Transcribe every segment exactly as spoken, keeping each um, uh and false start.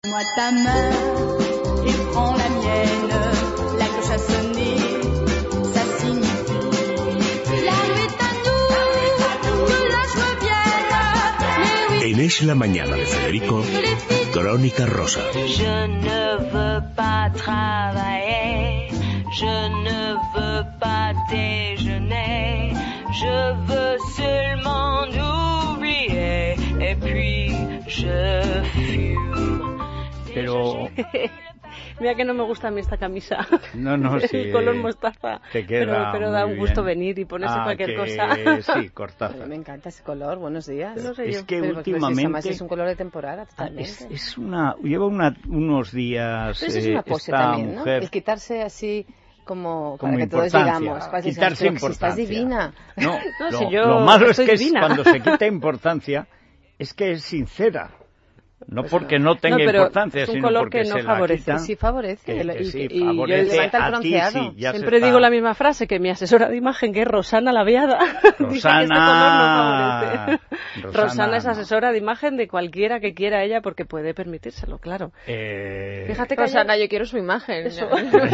Moi ta main et prends la mienne, la cloche a sonné, ça signifie la nuit à nous, que las revienne. En Es la Mañana de Federico, Crónica Rosa. Je ne veux pas travailler, je ne veux pas déjeuner, je veux seulement oublier, et puis je fume. Pero... Mira que no me gusta a mí esta camisa. No, no, sí. El color mostaza. Te queda pero, pero da muy un gusto bien. venir y ponerse ah, cualquier que... cosa. Sí, cortaza. Me encanta ese color. Buenos días. No sé es yo. que Pero, últimamente... Pues, además es un color de temporada, totalmente. Es, es una... Lleva una, unos días... Pero eso es eh, una pose esta también, ¿no? mujer... El quitarse así... Como, Como para que todos importancia, digamos, para que quitarse seas, "Pero si estás importancia". divina. No, No, lo, si yo lo malo es estoy que es divina. cuando se quita importancia, es que es sincera. No Pues porque no. no tenga No, pero importancia, es un sino color porque que no se la favorece. quitan. Sí, favorece. Que, El- que y- sí, y- y favorece levanta el a ti, bronceado. sí, ya se Siempre está- digo la misma frase, que mi asesora de imagen, que es Rosana Laviada, dice que este color no favorece. Rosana, Rosana es no. asesora de imagen de cualquiera que quiera ella, porque puede permitírselo, claro. Eh, Fíjate que Rosana, ayer- yo quiero su imagen. Eso.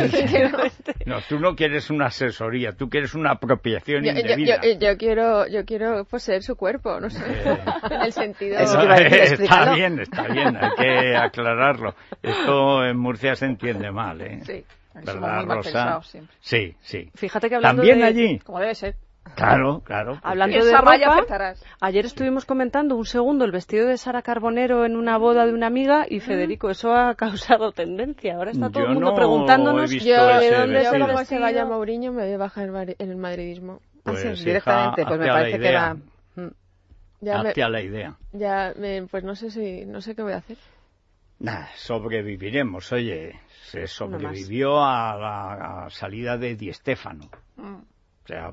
No, tú no quieres una asesoría, tú quieres una apropiación Yo, yo, indebida. yo, yo quiero, yo quiero poseer su cuerpo, no sé, Eh, en el sentido... Eso te iba a decir, está explícalo. bien, está bien, hay que aclararlo. Esto en Murcia se entiende mal, ¿eh? Sí, somos ¿Verdad, muy mal Rosa? pensados siempre. Sí, sí. Fíjate que hablando ¿También de... allí? Como debe ser. Claro, claro. porque- Hablando Esa de valla ropa, aceptarás. ayer estuvimos comentando un segundo el vestido de Sara Carbonero en una boda de una amiga y Federico, eso ha causado tendencia. Ahora está todo Yo el mundo no preguntándonos he visto Yo, ese de dónde es vestido. el como se vestido. vaya Mourinho, me voy a bajar en el- en el madridismo. Pues, Así, hija, directamente, pues me hazte a la parece que idea. va... Mm. Ya, me, Hazte a la idea. ya me, pues no sé si, no sé qué voy a hacer. Nah, sobreviviremos, oye. Se sobrevivió a la a salida de Di Stéfano. O sea,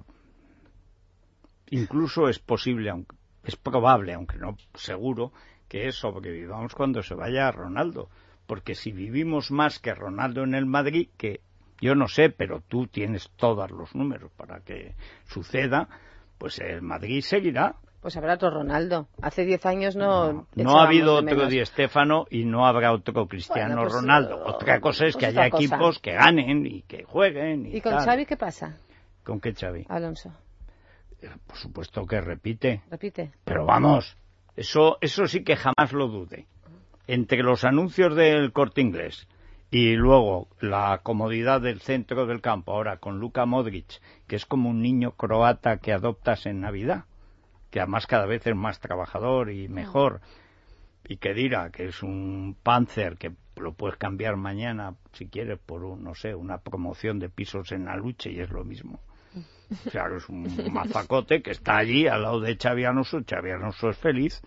incluso es posible, aunque, es probable, aunque no seguro, que sobrevivamos cuando se vaya Ronaldo. Porque si vivimos más que Ronaldo en el Madrid, que yo no sé, pero tú tienes todos los números para que suceda, pues el Madrid seguirá. Pues habrá otro Ronaldo. Hace diez años no... No, no echábamos ha habido de otro menos. Di Stéfano y no habrá otro Cristiano Bueno, pues, Ronaldo. eh, Otra cosa es pues que otra haya cosa. equipos que ganen y que jueguen. ¿Y, ¿Y con tal. Xavi qué pasa, ¿Con qué Xavi? Alonso? Por supuesto que repite. Repite. Pero vamos, eso, eso sí que jamás lo dude. Entre los anuncios del Corte Inglés y luego la comodidad del centro del campo, ahora con Luka Modric, que es como un niño croata que adoptas en Navidad, que además cada vez es más trabajador y mejor, y que dirá que es un Panzer que lo puedes cambiar mañana si quieres por un, no sé, una promoción de pisos en Aluche y es lo mismo. Claro, es un mazacote que está allí al lado de Xabi Alonso. Xabi Alonso es feliz.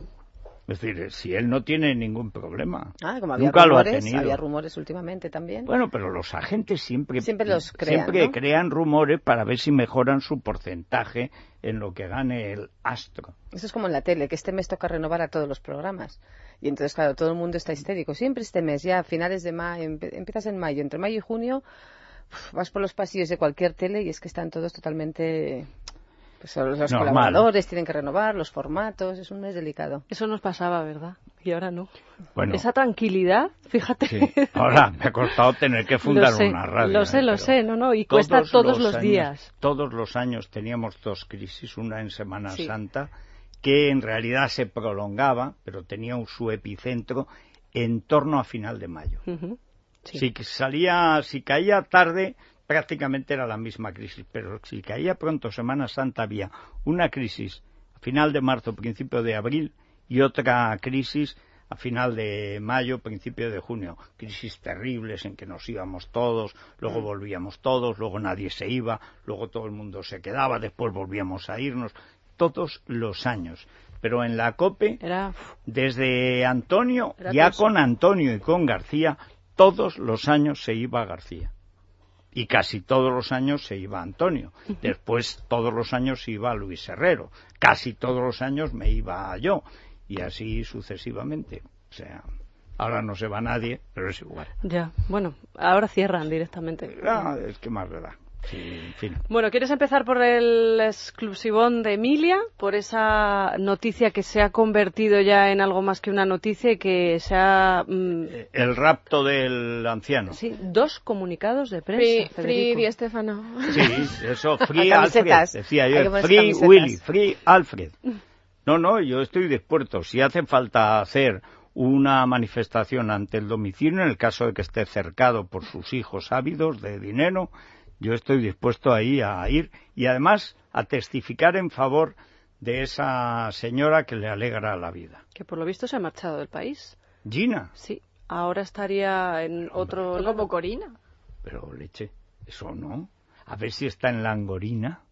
Es decir, si él no tiene ningún problema. Ah, como había Nunca rumores, lo ha tenido. había rumores últimamente también. Bueno, pero los agentes siempre, Siempre los crean, siempre ¿no? crean rumores para ver si mejoran su porcentaje en lo que gane el astro. Eso es como en la tele, que este mes toca renovar a todos los programas. Y entonces, claro, todo el mundo está histérico. Siempre este mes, ya a finales de mayo, empe- empiezas en mayo, entre mayo y junio, uf, vas por los pasillos de cualquier tele y es que están todos totalmente... Pues los los Normal. colaboradores tienen que renovar, los formatos, es un mes delicado. Eso nos pasaba, ¿verdad? Y ahora no. Bueno, Esa tranquilidad, fíjate. sí. Ahora me ha costado tener que fundar Lo sé, una radio. Lo sé, ¿eh? lo Pero sé, no, no, y cuesta todos los años- días. Todos los años teníamos dos crisis, una en Semana Sí. Santa, que en realidad se prolongaba, pero tenía un- su epicentro en torno a final de mayo. Ujú, sí. Si que salía, si caía tarde, prácticamente era la misma crisis, pero si caía pronto Semana Santa había una crisis a final de marzo, principio de abril y otra crisis a final de mayo, principio de junio. Crisis terribles en que nos íbamos todos, luego volvíamos todos, luego nadie se iba, luego todo el mundo se quedaba, después volvíamos a irnos, todos los años. Pero en la COPE, Era... desde Antonio, Era ya tenso. con Antonio y con García, todos los años se iba García. Y casi todos los años se iba Antonio. Después todos los años se iba Luis Herrero. Casi todos los años me iba yo. Y así sucesivamente. O sea, ahora no se va nadie, pero es igual. Ya, bueno, ahora cierran directamente. Ah, es que más verdad. Sí, en fin. Bueno, ¿quieres empezar por el exclusivón de Emilia? Por esa noticia que se ha convertido ya en algo más que una noticia y que se ha... Mm, El rapto del anciano. sí, dos comunicados de prensa, Free, free Federico. Di Stefano. Sí, eso, Free A Alfred, camisetas. decía Hay que yo, ponerse Free camisetas. Willy, Free Alfred. No, no, yo estoy dispuesto. Si hace falta hacer una manifestación ante el domicilio, en el caso de que esté cercado por sus hijos ávidos de dinero, yo estoy dispuesto ahí a ir y además a testificar en favor de esa señora que le alegra la vida. Que por lo visto se ha marchado del país. Gina, Sí, ahora estaría en otro... lado. Como Corina. pero leche, eso no. A ver si está en Langorina.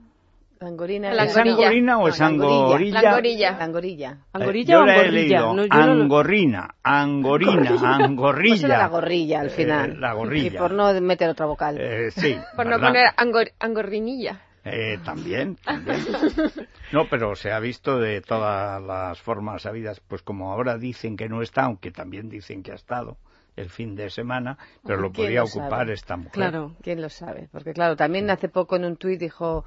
Langorina. La ¿Es Langorilla. angorina o es No, angorilla? Langorilla. Langorilla. Eh, ¿Angorilla yo o la he angorrilla? leído No, yo no lo- angorrina, angorina, angorrilla. Pues era la gorrilla al final. Eh, la gorrilla. Y por no meter otra vocal. Eh, sí, Por no ¿verdad? poner angor, angorrinilla. Eh, también, también. No, pero se ha visto de todas las formas habidas, pues como ahora dicen que no está, aunque también dicen que ha estado el fin de semana, pero lo ¿Quién podía lo ocupar sabe? esta mujer. Claro. ¿Quién lo sabe? Porque claro, también hace poco en un tuit dijo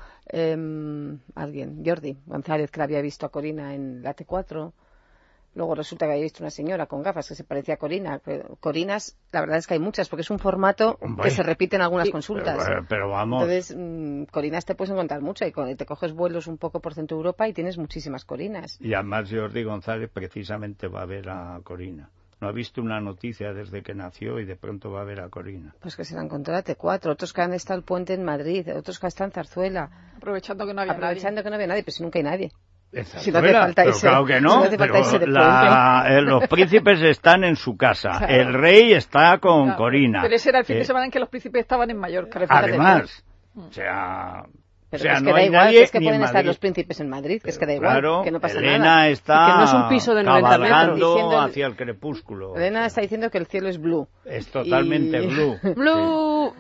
em, alguien, Jordi González, que la había visto a Corina en la T cuatro. Luego resulta que había visto una señora con gafas que se parecía a Corina. Pero Corinas, la verdad es que hay muchas, porque es un formato Hombre. que se repite en algunas Sí, consultas. Pero, pero vamos, Entonces, mm, Corinas te puedes encontrar mucho y con- te coges vuelos un poco por Centro Europa y tienes muchísimas Corinas. y además Jordi González precisamente va a ver a Corina. No ha visto una noticia desde que nació y de pronto va a ver a Corina. Pues que se la encontró la T cuatro, otros que han estado al puente en Madrid, otros que están en Zarzuela, Aprovechando que no había aprovechando que no había nadie, pues si nunca hay nadie. En Si no hace Zarzuela, falta pero irse- claro que si no, no hace falta pero irse de la- eh, los príncipes están en su casa, Claro. el rey está con Claro, Corina. Pero ese era el fin Eh, de semana en que los príncipes estaban en Mallorca. Pero fíjate Además, o sea, Pero o sea, que es no que da hay igual, nadie que es que ni en pueden estar Madrid. los príncipes en Madrid, que es que da Pero igual, claro, que no pasa Elena nada. está Y que no es un piso de noventa metros. cabalgando Diciendo el- hacia el crepúsculo. Elena está diciendo que el cielo es blue. Es totalmente Y- blue. Blue.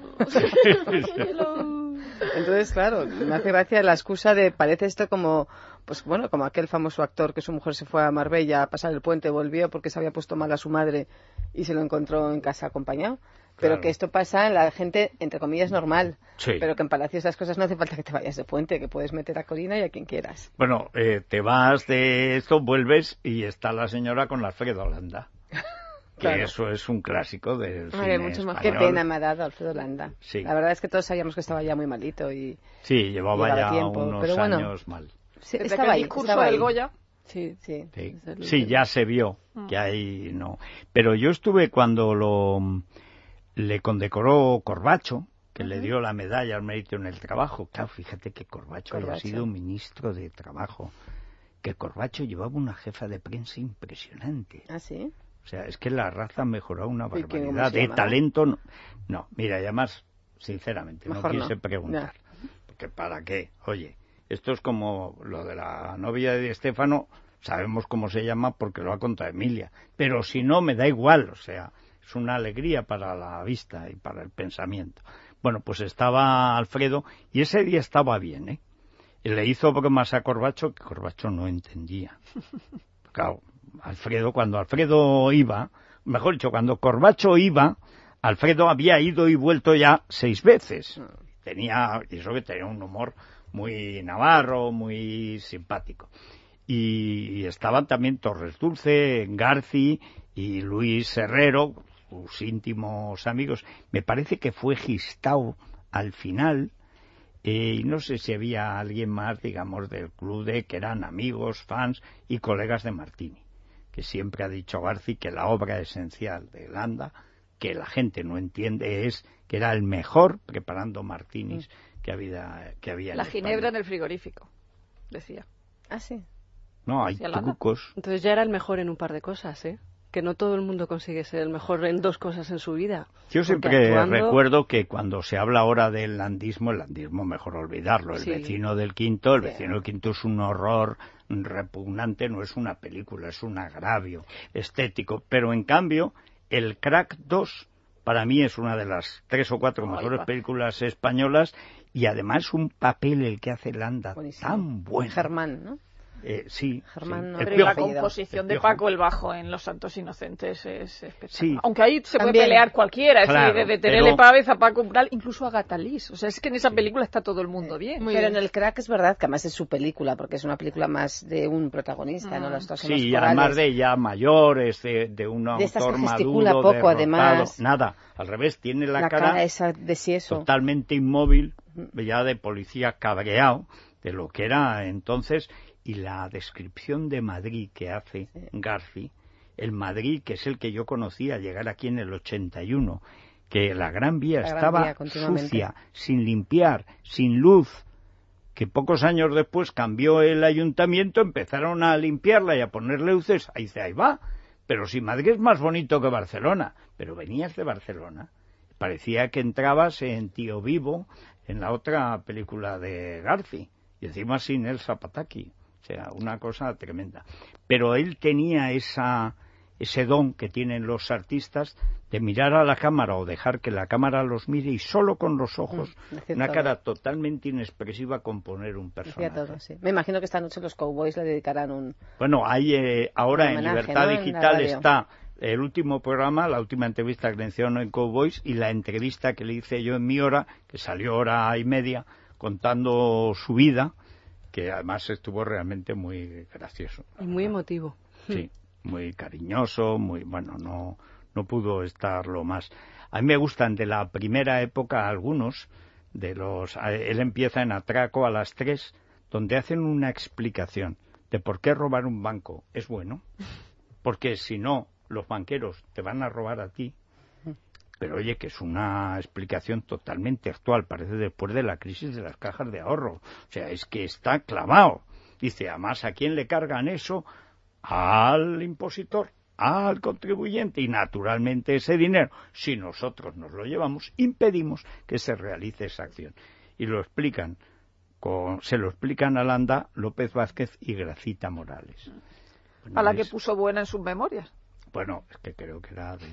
Entonces, claro, me hace gracia la excusa de, parece esto como, pues bueno, como aquel famoso actor que su mujer se fue a Marbella a pasar el puente, volvió porque se había puesto mal a su madre y se lo encontró en casa acompañado. Pero Claro. que esto pasa en la gente, entre comillas, normal. Sí. Pero que en Palacio esas cosas no hace falta que te vayas de puente, que puedes meter a Corina y a quien quieras. Bueno, eh, te vas de esto, vuelves y está la señora con la Alfredo Landa. Que Claro. eso es un clásico del Ay, cine mucho más. Qué español. pena me ha dado Alfredo Landa. Sí. La verdad es que todos sabíamos que estaba ya muy malito y Sí, llevaba Llevaba ya tiempo, unos pero bueno. años mal. sí, Desde estaba aquel ahí, discurso estaba del ahí. Goya. Sí, sí. Sí, Desde el- sí, ya se vio Mm. que ahí no. Pero yo estuve cuando lo le condecoró Corbacho, que le dio la medalla al mérito en el trabajo. Claro, fíjate que Corbacho, había Corbacho. sido ministro de Trabajo. Que Corbacho llevaba una jefa de prensa impresionante. ¿Ah, sí? O sea, es que la raza ha mejorado una ¿Y qué- cómo barbaridad. se De llamaba? talento, no. No, mira, y además, sinceramente, Mejor no no. quise preguntar. Porque ¿para qué? Oye, esto es como lo de la novia de Di Stéfano, sabemos cómo se llama porque lo ha contado Emilia. Pero si no, me da igual, o sea, es una alegría para la vista y para el pensamiento. Bueno, pues estaba Alfredo y ese día estaba bien, ¿eh? Y le hizo bromas a Corbacho que Corbacho no entendía. Claro, Alfredo, cuando Alfredo iba, mejor dicho, cuando Corbacho iba, Alfredo había ido y vuelto ya seis veces. Tenía, y eso que tenía un humor muy navarro, muy simpático. Y, y estaban también Torres Dulce, Garci y Luis Herrero, sus íntimos amigos. Me parece que fue Gistau al final, eh, y no sé si había alguien más, digamos, del club de que eran amigos, fans y colegas de Martini, que siempre ha dicho Garci que la obra esencial de Landa, que la gente no entiende, es que era el mejor preparando martinis que había, que había en La España. ginebra en el frigorífico, decía. Ah, sí. No, hay Sí, Alana. trucos. Entonces ya era el mejor en un par de cosas, ¿eh? Que no todo el mundo consigue ser el mejor en dos cosas en su vida. Yo Porque siempre actuando- recuerdo que cuando se habla ahora del landismo, el landismo mejor olvidarlo. El Sí. vecino del quinto, el Sí. vecino del quinto es un horror repugnante, no es una película, es un agravio estético. Pero en cambio, el Crack dos para mí es una de las tres o cuatro Ay, mejores va. películas españolas y además un papel el que hace Landa Buenísimo. tan bueno. Germán, ¿no? Eh, sí, Germán sí. no El Pero y la Piojo. composición El de Piojo. Paco el Bajo en Los Santos Inocentes es espectacular. Sí. Aunque ahí se puede También. pelear cualquiera, es Claro, decir, desde pero- Terele Pávez a Paco Umbral, incluso a Gatalís. O sea, es que en esa película está todo el mundo bien. Muy Pero bien. en el Crack es verdad que además es su película, porque es una película más de un protagonista, Mm. ¿no? Las dos son los Sí, y corales. además de ya mayores, de, de un De estas que autor gesticula maduro, poco, derrotado. además. Nada, al revés, tiene la, la cara, esa de sieso. totalmente inmóvil, ya de policía cabreado, de lo que era entonces, y la descripción de Madrid que hace Garci, el Madrid que es el que yo conocía llegar aquí en el ochenta y uno, que la Gran Vía La Gran estaba Vía, continuamente. sucia, sin limpiar, sin luz, que pocos años después cambió el ayuntamiento, empezaron a limpiarla y a ponerle luces, ahí dice, ahí va, pero si Madrid es más bonito que Barcelona, pero venías de Barcelona, parecía que entrabas en Tío Vivo, en la otra película de Garci, y encima sin el Zapataki, o sea, una cosa tremenda. Pero él tenía esa, ese don que tienen los artistas de mirar a la cámara o dejar que la cámara los mire y solo con los ojos, Mm, decía una todo. cara totalmente inexpresiva, componer un Decía personaje. todo, sí. Me imagino que esta noche los Cowboys le dedicarán un... Bueno, hay eh, ahora Un en homenaje, Libertad ¿no? En la Digital radio. está el último programa, la última entrevista que le hicieron en Cowboys y la entrevista que le hice yo en mi hora, que salió hora y media, contando su vida, que además estuvo realmente muy gracioso. Y muy emotivo. Sí, muy cariñoso, muy, bueno, no, no pudo estarlo más. A mí me gustan de la primera época algunos de los, él empieza en Atraco a las tres, donde hacen una explicación de por qué robar un banco es bueno, porque si no, los banqueros te van a robar a ti. Pero oye, que es una explicación totalmente actual, parece después de la crisis de las cajas de ahorro. O sea, es que está clavado. Dice, además, ¿a quién le cargan eso? Al impositor, al contribuyente. Y naturalmente ese dinero, si nosotros nos lo llevamos, impedimos que se realice esa acción. Y lo explican, con, se lo explican a Landa, López Vázquez y Gracita Morales. Bueno, A la que es- puso buena en sus memorias. Bueno, es que creo que era de...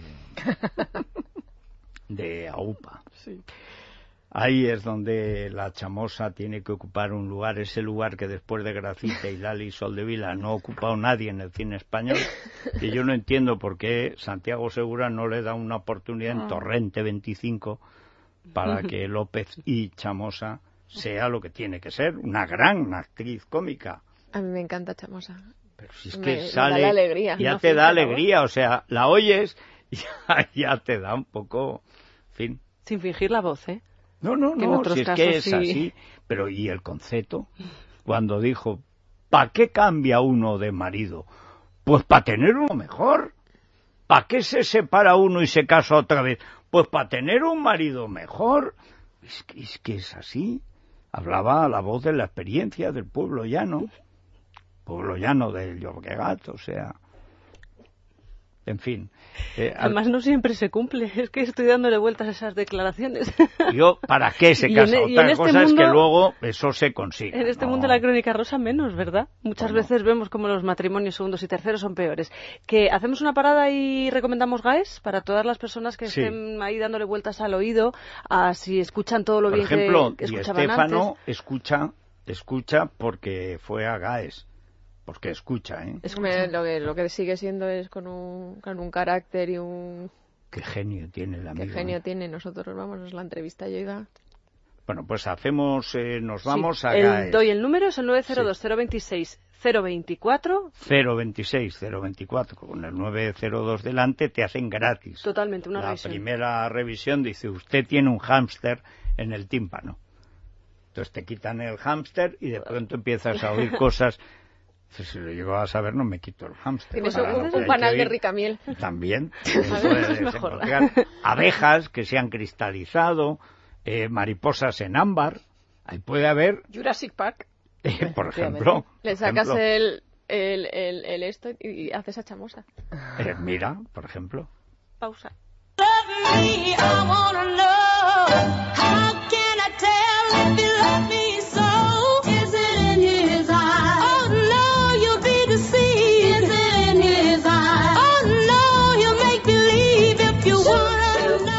de AUPA. Sí. Ahí es donde la Chamosa tiene que ocupar un lugar, ese lugar que después de Gracita y Lali Soldevila no ha ocupado nadie en el cine español, que yo no entiendo por qué Santiago Segura no le da una oportunidad en Torrente veinticinco para que López y Chamosa sea lo que tiene que ser, una gran actriz cómica. A mí me encanta Chamosa. Pero si es Me- que me da sale, la alegría. ya No te da finge la voz. alegría, o sea, la oyes y ya, ya te da un poco, en fin. Sin fingir la voz, ¿eh? No, no, Que en no, otros si es casos que es sí. así. Pero ¿y el concepto? Cuando dijo, ¿para qué cambia uno de marido? Pues para tener uno mejor. ¿Para qué se separa uno y se casa otra vez? Pues para tener un marido mejor. Es que, es que es así. Hablaba a la voz de la experiencia del pueblo llano. Pueblo llano del Llobregat, o sea... En fin. Eh, al- Además no siempre se cumple. Es que estoy dándole vueltas a esas declaraciones. Yo, ¿para qué se Y casa? en- y Otra en este cosa es que mundo- luego eso se consiga. En este ¿no? mundo de la crónica rosa menos, ¿verdad? Muchas Bueno. veces vemos como los matrimonios segundos y terceros son peores. Que hacemos una parada y recomendamos GAES para todas las personas que Sí. estén ahí dándole vueltas al oído, a si escuchan todo lo Por bien ejemplo, que, que Di escuchaban Stéfano antes. escucha, escucha porque fue a GAES. Porque escucha, ¿eh? Escucha. Me- lo, que, lo que sigue siendo es con un, con un carácter y un... Qué genio tiene el amigo. Qué genio ¿eh? tiene. Nosotros, vamos, es la entrevista yo iba... Bueno, pues hacemos, eh, nos Sí, vamos a el- GAES. Doy el número, es el nueve cero dos cero veintiséis cero veinticuatro. cero veintiséis cero veinticuatro, con el nueve cero dos delante te hacen gratis. Totalmente, una La revisión. primera revisión dice, usted tiene un hámster en el tímpano. Entonces te quitan el hámster y de pronto empiezas a oír cosas. Si lo llego a saber, no me quito el hámster. Tienes Para un, lo un que hay panal que de oír. ricamiel. También. ver, Puedes es mejor. encontrar abejas que se han cristalizado, eh, mariposas en ámbar. Ahí puede haber, Jurassic Park. eh, por ejemplo, Le por sacas ejemplo, el, el, el, el esto y, y haces a Chamosa. eh, mira, por ejemplo. Pausa. Me, I wanna know, how can I tell if you love me so? Is it in his eyes? Oh no, you'll be deceived. Is it in his eyes? Oh no, he'll make believe if you wanna know. Bueno, tú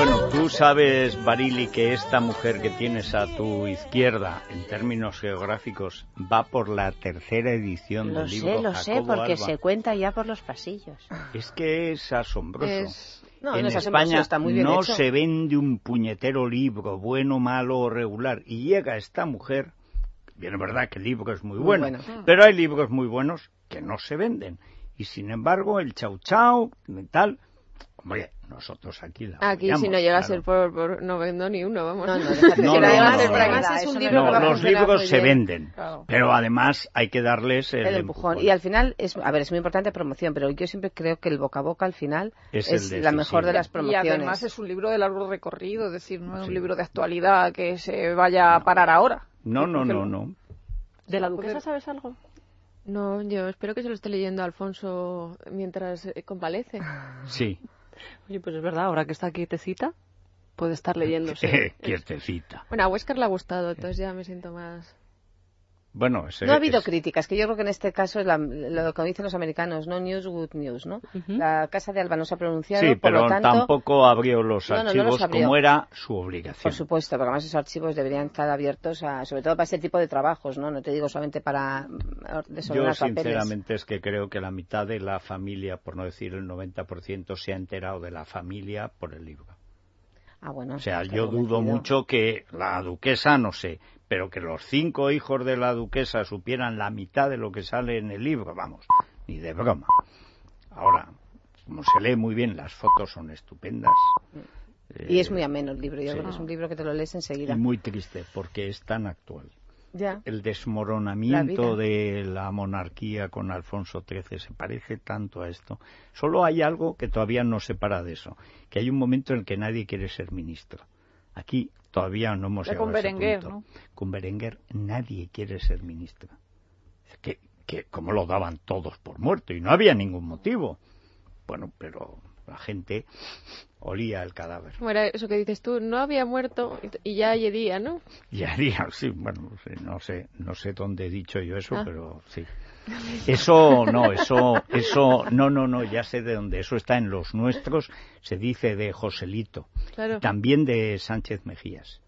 Tú sabes, Barili, que esta mujer que tienes a tu izquierda, en términos geográficos, va por la tercera edición Lo del sé, libro lo sé, Jacobo porque Alba. se cuenta ya por los pasillos. Es que es asombroso. Es- No, en no es asombroso, España está muy bien no hecho. se vende un puñetero libro, bueno, malo o regular. Y llega esta mujer, bien es verdad que el libro es muy Muy bueno, bueno. pero hay libros muy buenos que no se venden. Y sin embargo, el Chau Chau, y tal, hombre, nosotros aquí la Aquí, si apoyamos, no llega a claro. ser por, por... No vendo ni uno, vamos. No, no, déjate. No, que no, no llega a no, ser no, por no. ahí. Además, es Eso un no libro es No, que va a verdad. los funcionar libros muy se bien. venden, Claro. pero además hay que darles el, El empujón. Y al final, es, a ver, es muy importante promoción, pero yo siempre creo que el boca a boca al final Es es, el la mejor de decisivo. las Y promociones. además es un libro de largo recorrido, es decir, no es Sí. un libro de actualidad que se vaya a parar ahora. No, no, Porque no, lo- no. ¿De la duquesa sabes algo? No, yo espero que se lo esté leyendo Alfonso mientras eh, convalece. Sí, Oye, pues es verdad, ahora que está aquí Tecita, puede estar leyéndose. quietecita. Bueno, a Wesker le ha gustado, entonces ya me siento más... Bueno, ese, No ha habido es- críticas, que yo creo que en este caso es la- lo que dicen los americanos, no news, good news, ¿no? La Casa de Alba no se ha pronunciado, Sí, por pero lo tanto, tampoco abrió los No, no, no archivos los abrió. como era su obligación. por supuesto, porque además esos archivos deberían estar abiertos, a, sobre todo para ese tipo de trabajos, ¿no? No te digo solamente para mm, Yo desordenar papeles. sinceramente es que creo que la mitad de la familia, por no decir el noventa por ciento, se ha enterado de la familia por el libro. Ah, bueno. O sea, está yo bien dudo metido. mucho que la duquesa, no sé, pero que los cinco hijos de la duquesa supieran la mitad de lo que sale en el libro, vamos, ni de broma. Ahora, como se lee muy bien, las fotos son estupendas. Y Eh, es muy ameno el libro, yo sí. creo que es un libro que te lo lees enseguida. Y muy triste, porque es tan actual. Ya. El La desmoronamiento vida. de la monarquía con Alfonso trece se parece tanto a esto. Solo hay algo que todavía no separa de eso, que hay un momento en el que nadie quiere ser ministro. Aquí todavía no hemos Ya llegado con a ese Berenguer, punto. ¿no? Con Berenguer nadie quiere ser ministro. Que, que como lo daban todos por muerto y no había ningún motivo. Bueno, pero la gente olía el cadáver. Como era eso que dices tú, no había muerto y ya hay día, ¿no? Y haría, sí, bueno, sí, no sé, no sé dónde he dicho yo eso, Ah. pero sí. Eso, no, eso, eso, no, no, no, ya sé de dónde. Eso está en los nuestros, se dice de Joselito, Claro. también de Sánchez Mejías,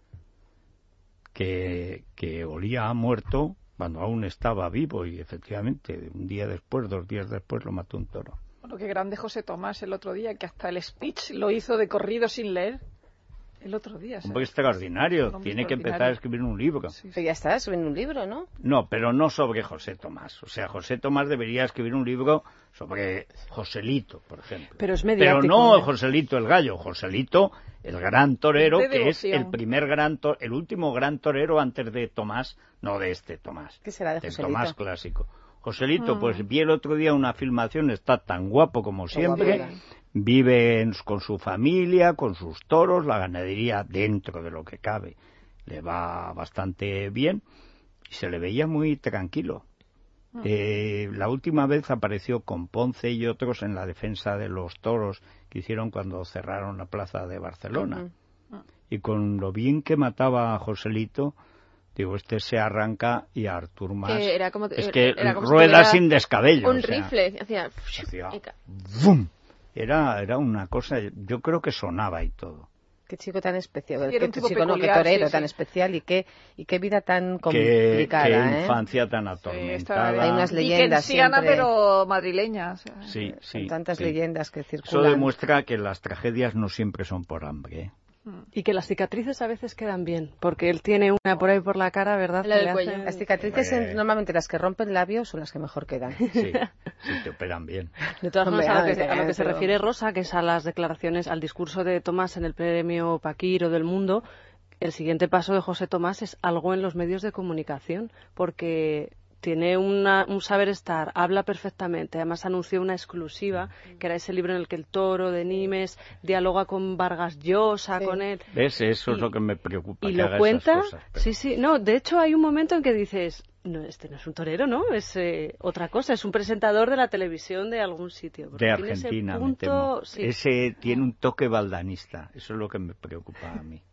que, que olía a muerto cuando aún estaba vivo y efectivamente un día después, dos días después lo mató un toro. Bueno, qué grande José Tomás el otro día, que hasta el speech lo hizo de corrido sin leer. El otro día. Un ¿sabes? hombre extraordinario, Un hombre tiene que empezar a extraordinario. escribir un libro. Sí, Pero ya está, suben un libro, ¿no? No, pero no sobre José Tomás. O sea, José Tomás debería escribir un libro sobre Joselito, por ejemplo. Pero es Pero mediático. no ¿eh? Joselito el gallo, Joselito el gran torero, De que es devoción. el primer gran to- el último gran torero antes de Tomás, no de este Tomás, ¿Qué será de del Joselito? Tomás clásico. Joselito, Mm. pues vi el otro día una filmación, está tan guapo como siempre, guapo, vive en- con su familia, con sus toros, la ganadería dentro de lo que cabe, le va bastante bien y se le veía muy tranquilo. Eh, la última vez apareció con Ponce y otros en la defensa de los toros que hicieron cuando cerraron la plaza de Barcelona. Y con lo bien que mataba a Joselito, digo, este se arranca y a Artur Mas Que era como- es que era como si rueda tuviera sin descabello. Un o sea, rifle, hacía... hacía y ca- ¡vum! Era, era una cosa, yo creo que sonaba y todo. Qué chico tan especial, Sí, era qué un tipo chico, no, qué peculiar, torero sí, tan sí. especial y qué, y qué vida tan Qué, complicada, qué ¿eh? infancia tan esta- atormentada. Hay unas leyendas Dickensiana, siempre. pero madrileña. o sea. Sí, sí, Con tantas sí. leyendas que Eso circulan. demuestra que las tragedias no siempre son por hambre. ¿eh? Y que las cicatrices a veces quedan bien, porque él tiene una por ahí por la cara, ¿verdad? La que del le cuello. hacen- Las cicatrices, Hombre. en- normalmente las que rompen labios son las que mejor quedan. Sí, sí, te operan bien. De todas Hombre, formas, a lo que, a ver, a lo que se pero- refiere Rosa, que es a las declaraciones, al discurso de Tomás en el premio Paquiro del Mundo, el siguiente paso de José Tomás es algo en los medios de comunicación, porque tiene una- un saber estar, habla perfectamente, además anunció una exclusiva, que era ese libro en el que el toro de Nimes dialoga con Vargas Llosa, Sí. con él. ¿Ves? Eso es Y- lo que me preocupa. Y que lo haga cuenta, esas cosas, pero- sí, sí, no, de hecho hay un momento en que dices, no, este no es un torero, ¿no? Es eh, otra cosa, es un presentador de la televisión de algún sitio. porque De tiene ese Argentina, me punto- temo. sí. Ese tiene un toque baldanista. Eso es lo que me preocupa a mí.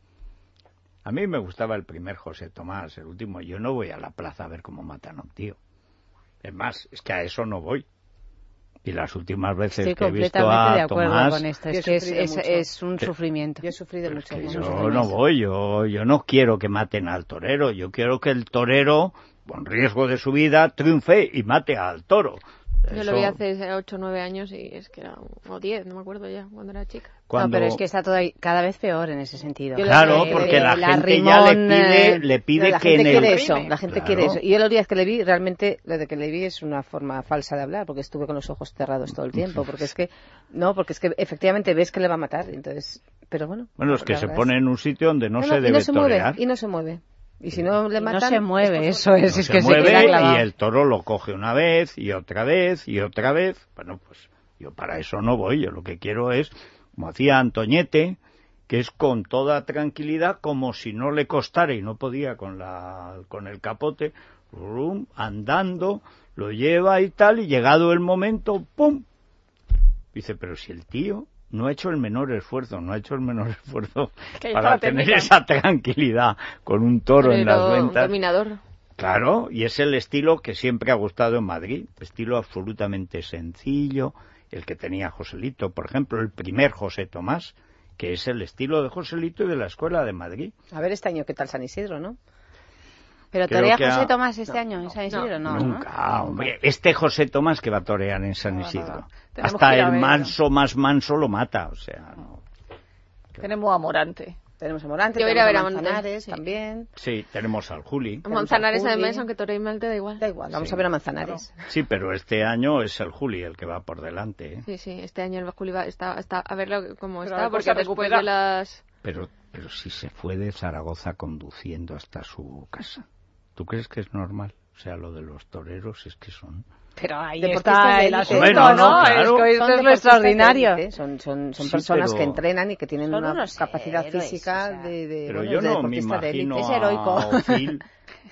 A mí me gustaba el primer José Tomás, el último. Yo no voy a la plaza a ver cómo matan a un tío. Es más, es que a eso no voy. Y las últimas veces Estoy que he visto completamente a de acuerdo Tomás... con esto. Yo he Es que es, sufrido es, mucho. es un Que- sufrimiento. Yo he sufrido Pero es mucho. que mucho yo sufrimiento. no voy, yo, yo no quiero que maten al torero, yo quiero que el torero, con riesgo de su vida, triunfe y mate al toro. Yo Eso, lo vi hace ocho o nueve años y es que era, o diez, no me acuerdo ya, cuando era chica. cuando- No, pero es que está todo ahí cada vez peor en ese sentido. Yo Claro, Eh, porque la, la gente ya le Rimón, pide, eh, le pide la que gente en el... quiere eso, la gente Claro. quiere eso. Y yo los días que le vi, realmente lo de que le vi es una forma falsa de hablar, porque estuve con los ojos cerrados todo el tiempo, porque es que, no, porque es que efectivamente ves que le va a matar, entonces, pero bueno. Bueno, es que la se verdad pone en un sitio donde no, No, se no, y debe no se torear. mueve, y no se mueve. Y si no le Y no matan... se mueve, es eso es, No es se que se mueve queda clavado. y el toro lo coge una vez y otra vez y otra vez. Bueno, pues yo para eso no voy. Yo lo que quiero es, como hacía Antoñete, que es con toda tranquilidad, como si no le costara y no podía con la con el capote, rum, andando, lo lleva y tal, y llegado el momento, ¡pum! Dice, pero si el tío no ha hecho el menor esfuerzo, no ha hecho el menor esfuerzo Que ahí para está la tener técnica. esa tranquilidad con un toro en las Pero un ventas. dominador. Claro, y es el estilo que siempre ha gustado en Madrid, estilo absolutamente sencillo, el que tenía Joselito, por ejemplo, el primer José Tomás, que es el estilo de Joselito y de la Escuela de Madrid. A ver este año qué tal San Isidro, ¿no? Pero Creo torea que José ha- Tomás este año en San Isidro, no, ¿no? Nunca, hombre, este José Tomás que va a torear en San No, no, Isidro. no. Tenemos Hasta que ir a el verlo. manso más manso lo mata, o sea, no. Tenemos a Morante. Tenemos a Morante, Yo voy a ir a tenemos ver a Manzanares sí. también. Sí, tenemos al Juli. Manzanares Juli. además, aunque toree mal, te da igual. Da igual, vamos Sí. a ver a Manzanares. Sí, pero este año es el Juli el que va por delante, ¿eh? Sí, sí, este año el Juli va, está, está, a verlo cómo Pero a está, ver cómo porque se después recupera. de las... Pero, pero si se fue de Zaragoza conduciendo hasta su casa, ¿tú crees que es normal? O sea, lo de los toreros es que son... Pero ahí Deportistas está de el élite. asunto, Bueno, no, ¿no? claro. Es que Son esto es lo deportistas de extraordinario. élite, Son, son, son Sí, personas pero- que entrenan y que tienen Son una unos capacidad héroes, física o sea. de, de, Pero bueno, yo de no me deportista de élite. imagino Es heroico. a Ocil,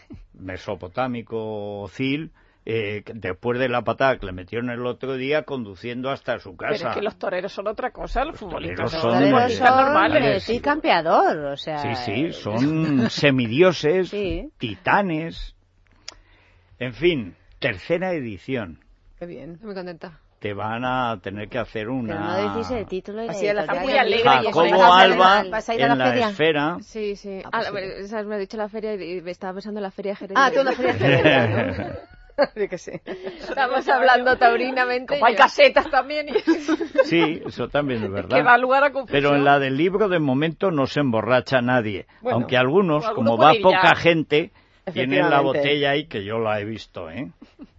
mesopotámico Ocil, eh, que después de la patada que le metieron el otro día, conduciendo hasta su casa. Pero es que los toreros son otra cosa, los, Los futbolistas toreros son son Toreros futbolistas son normales. sí, campeador, o sea... Sí, sí, son semidioses, Sí. titanes. En fin, tercera edición. Qué bien. Estoy muy contenta. Te van a tener que hacer Pero una... no decís el título y la Así a la editorial. muy alegre y Jacobo eso es Alba normal. ¿Vas a ir a en la la feria? esfera. Sí, sí. Ah, Ah, pues bueno, sí. ¿sabes? Me ha dicho la feria y y estaba pensando en la feria Jerez. Ah, tú en la feria de Jerez, ¿no? Yo qué sé. Estamos hablando taurinamente. Como hay y yo- casetas también, y Sí, eso también es verdad. que da lugar a confusión. Pero en la del libro de momento no se emborracha nadie. Bueno, aunque algunos, alguno como puede va ir poca ya. gente, tienen la Efectivamente. botella ahí que yo la he visto, ¿eh?